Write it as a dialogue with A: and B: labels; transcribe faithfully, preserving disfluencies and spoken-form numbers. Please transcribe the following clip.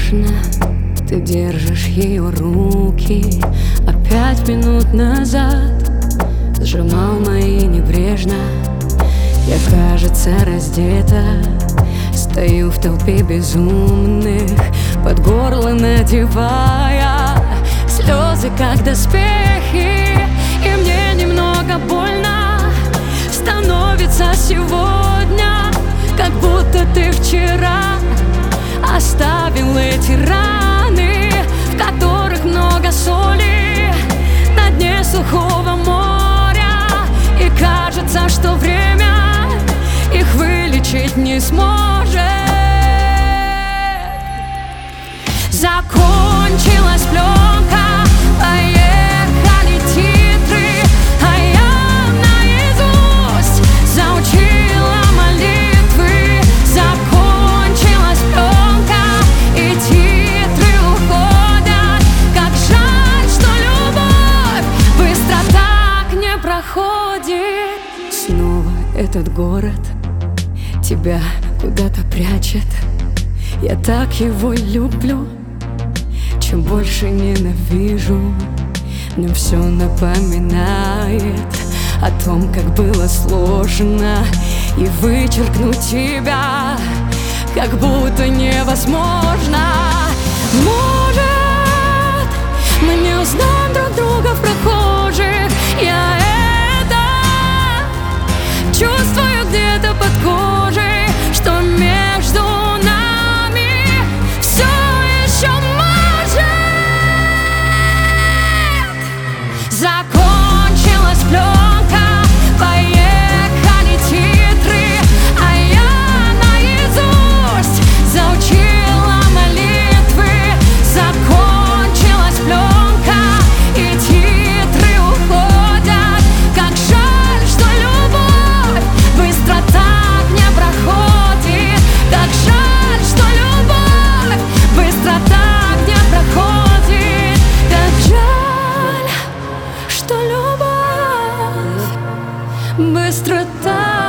A: нежно ты держишь ее руки, а пять минут назад сжимал мои небрежно. Я, кажется, раздета, стою в толпе безумных, под горло надевая слезы, как доспехи. И мне немного больно становится сегодня, как будто ты вчера оставил эти раны, в которых много соли на дне сухого моря. И кажется, что время их вылечить не сможет. Закончилась пленка, поехали титры, а я наизусть заучила молитвы. Закончилась пленка, и титры уходят. Как жаль, что любовь быстро так не проходит. Снова этот город тебя куда-то прячет. Я так его люблю, чем больше ненавижу. Мне все напоминает о том, как было сложно, и вычеркнуть тебя как будто невозможно. Может, мы не узнаем друг друга в прохожих. Я это чувствую где-то под кожей, что между нами все еще может. Закончилась пленка, поехали титры, а я наизусть заучила молитвы. Закончилась пленка, и титры уходят. Как жаль, что любовь быстро так не проходит. Как жаль, что любовь быстро так не проходит. Как жаль, что любовь быстро так